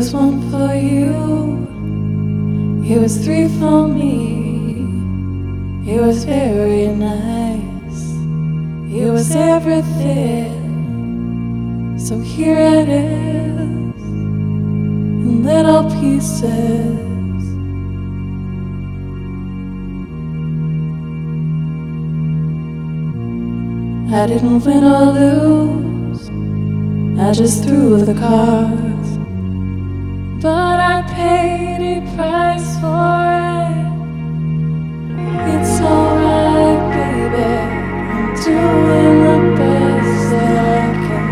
was one for you, he was three for me. He was very nice, he was everything. So here it is, in little pieces. I didn't win or lose, I just threw the cards. But I paid a price for it. It's alright, baby, I'm doing the best that I can.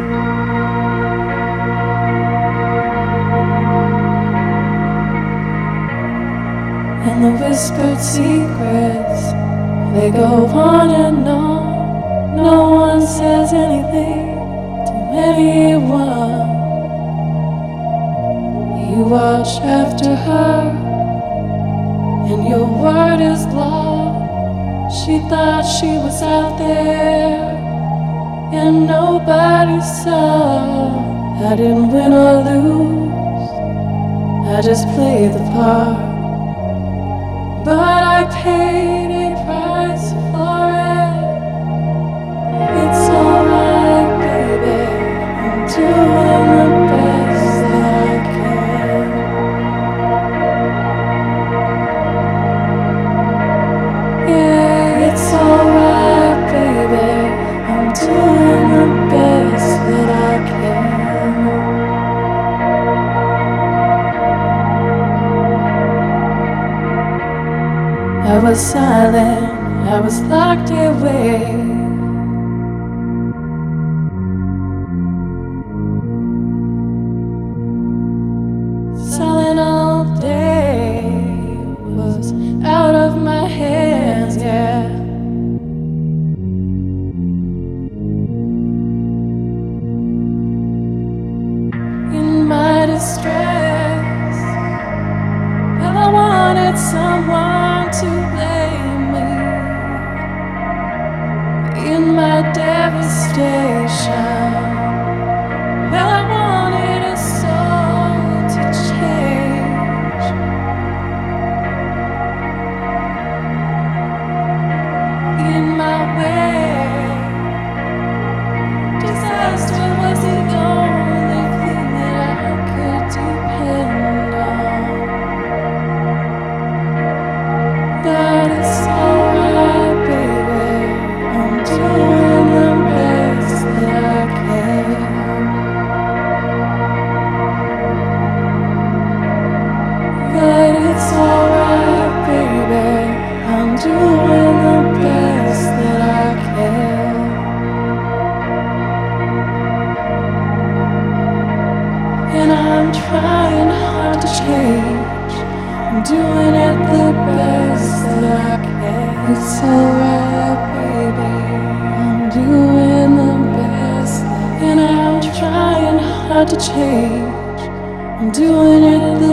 And the whispered secrets, they go on and on. No one says anything to anyone. You watch after her, and your word is law. She thought she was out there, and nobody saw. I didn't win or lose, I just played the part. But I paid a price for it. It's alright, baby, I'm doing the best that I can. Yeah, it's alright, baby, I'm doing the best that I can. I was silent, I was locked away. Silent all day, was out of my hands, yeah. In my distress, well, I wanted someone to blame me. In my devastation, well, I wanted a soul to change. In my way, disaster was the only thing that I could depend on. But it's alright, baby, I'm doing the best that I can. But it's alright, baby, I'm doing the best that I can. And I'm trying hard to change, I'm doing it the best that I can. It's alright, baby, I'm doing the best. And I'm trying hard to change, I'm doing it the